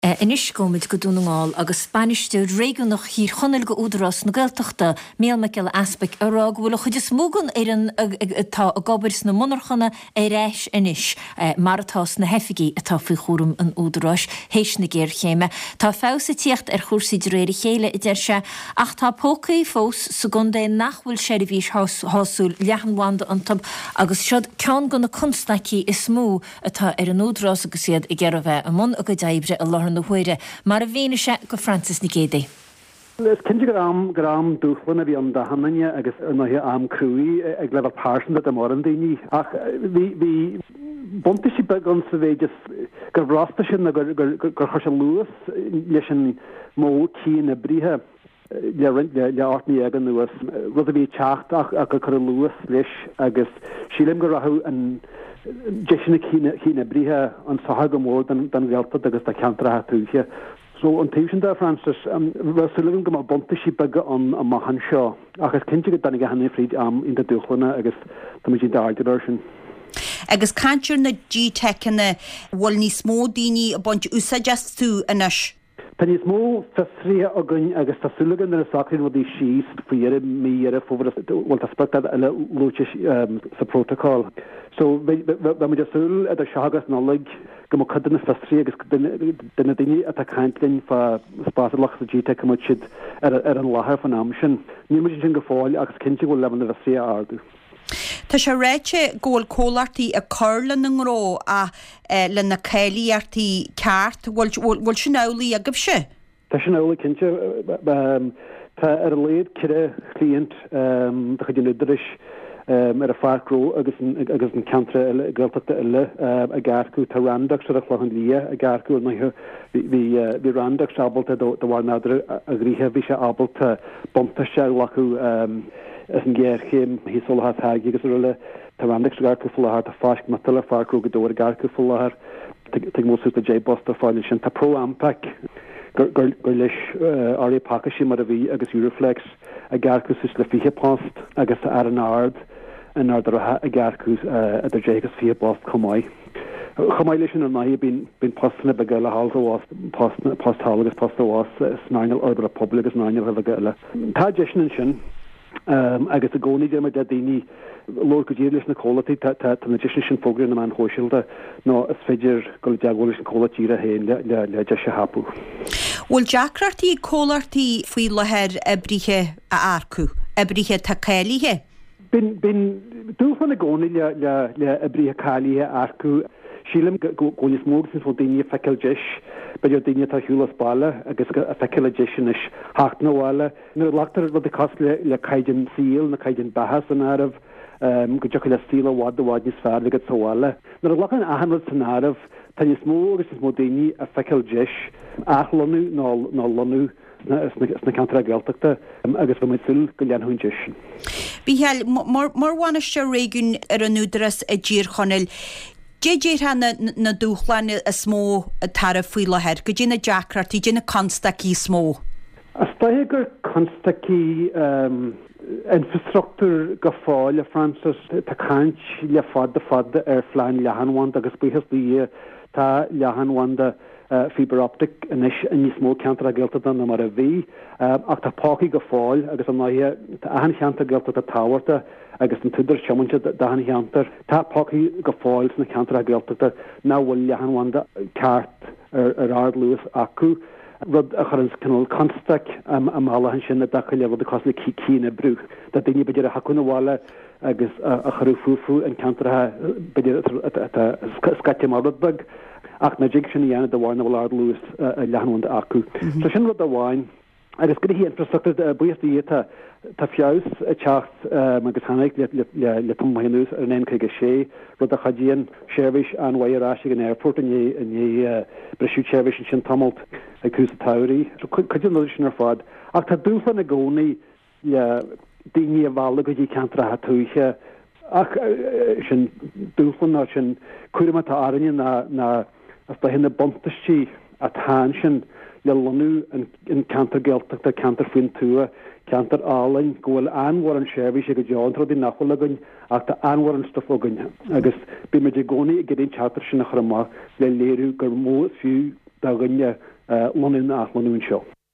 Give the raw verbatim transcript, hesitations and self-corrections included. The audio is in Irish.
Inis gomid go dúnaáil agus Spanisteú réú nach hí chonneil go údarrás na Gaeltachta mé me ceile aspaic ará bhfuil chuid is mógan ar an tá a gobaris na monarchanna é réis inis martás na hefiigi atá fao chóm an údarrás hééis na géir chéime. Tá fésa tíocht ar chósaí réir chéile i d deir se ach tá pócaí fós segundé nachhfuil sé bhís hásúil lehanhhaanda antab agus siad cean go na constaí is smó atá ar an údarrás agus siad i ggéar bheith a món a go daibre a láthar na huire, mar a bhíine se go Francis na Gédé. Is cinnte go am gram dúchlan a bhí an dahanne agus anothe am cruí ag lefah pásan a mar an daoine. Ach bhí bunta sí be gan sa bhéidir gur bhrasta sin gur chuir se luas leis an mó cí na bríthe le áithní agan nuas rud a bhí teachtach a gur chuir luas leis agus sílim go rathú an Jeshna Kina Briha on Sahaga more than than the Alpha Dagas the Cantra Hatuja. So on Tuesday there, Francis, um Russell Gama Bontishi Bugger on a Mahan Shaw. I guess Kinchig Daniga Fried um in the Duchlana, I guess the Mijin Dark version. Agus cantir na G-Tech-na bhfuil ní smó daoine a buint úsa just tú inis. Tá ní smó fesrí agan agus tásúlagan ar a sacrin bhí síos faoire míar fóbhar bhfuil aspectad eile lúte sa protocol. So bheit mu asúil a seagas nálaigh go mo chudan na fesrí agus duna daoine a caintlinn fa spásalach sa G-Tech mu siad ar an láthair fan am sin. Ní mu sin go fáil agus cinnte bhfuil levan na fesrí ardú. Tá sé réite ggóil cólartaí a chuirlan an ró a le na céalaíartaí ceart bhfuil sin eolaí a gib se? Tá sin eolaí cinnte tá ar a léad cire client de chuidir nuidiris ar a farcró agus an cantra gailteachta eile a gcearcú tá randaach sa a chluchan lia a gcearcú na bhí randaach sábalta do bhhar nádra a gríthe bhí sé ábalta bonta se lachu as an géir chéim hí solha thaigi agus ruile tá randaach sa gcearcú fullthar tá fáisc matala farcró go dóir gcearcú fullthar te mósú a J-Bosta fáil sin tá pro ampac gur leis áí pakasí mar a bhí agus Euroflex a gcearcú sus le fiche post agus ar an ard an ard a gcearcú a d dégus fi bost chomáid. Chomáid leis sin an maithí bín postna be gaile hallhás posthall agus postahás snáinil order a public agus náinil a gaile. Tá deisna sin Um, agus a gcónaí dé mar de daoine lór go dtíir leis na cólatí tá na deisna sin fógraí na man hóisiilta nó is féidir go deagháil sin cólatíre héin le le de se hapú. Bhfuil deacrartaí cólartaí faoi lehéir a bríthe a arcú, a bríthe tá céalaithe? Bin bin dúfan na gcónaí le le le a bríthe cáalaithe arcú sílim ggóil mór sin fó daoine feiceil deis beidir daoine tá hiúlas baile agus a feiceil deis sin is hácht nóháile nuair leachtar rud a cos le le caidian síl na caidian bahas an áibh go deocha le síl a bhád a bhád níos fearr agad sáháile. Nuair lechar ahanrad san áibh tá níos mó agus is mó daoine a feiceil deis achlonú ná lonú na cantra gaeltachta agus go méidsúil go leanhain deis. Bhíheal mar bhainiste réigiún ar an údaras a ddír chonneil. Dé déir hana na dúchlanne a smó a tar a fuí lehéir, go dé na deacrartaí dé na constaí smó. As daithe gur constaí infrastructúr go fáil a Francis tá caint le fad a fad ar flein lehanhhaint agus buchas bí tá lehanhhainda fiber optic inis in níos mó ceantar a gaeltachta na mar a bhí ach tá pácaí go fáil agus an maithe tá ahan cheantar gaeltachta táhairta agus an tuidir seomante dahan cheantar tá pácaí go fáil na ceantar a gaeltachta ná bhfuil lehanhhainda ceart ar ard luas acu rud a chuir canál constac am málahan sin na dacha le rud a cos le cína brú da daoine beidir a hacuna bháile agus a chorú fuú an ceantar beidir scate marbag ach na jig sin dhéana do bháinna bhil ard luas a lehanhhainda acu. So sin rud a bháin agus go hí infrastructúr buíochtaí tá tá fios a teacht agus hanig le tomhainús ar an chuige sé rud a chadíon seirbhís an bhairráise an airport in é breisiú seirbhís sin tamalt a cús tairí. So chuidir nó sin ar fád ach tá dúfan na gcónaí le daoine a bhla go dtí ceantra hatúise ach sin dúfan ná sin cuairematá áine na na as ba hinna bontastí a tá sin le lonú in cantar gaeltachta cantar faoin túa cantar álainn gohfuil anhhar an seirbhís a go deantra dí nachhfuil agan ach tá anhhar an stuff agan agus bí me de gcónaí i gcéirín teatar sin nach chumá le léirú gur mó fiú da gnne lonin ach leún seo.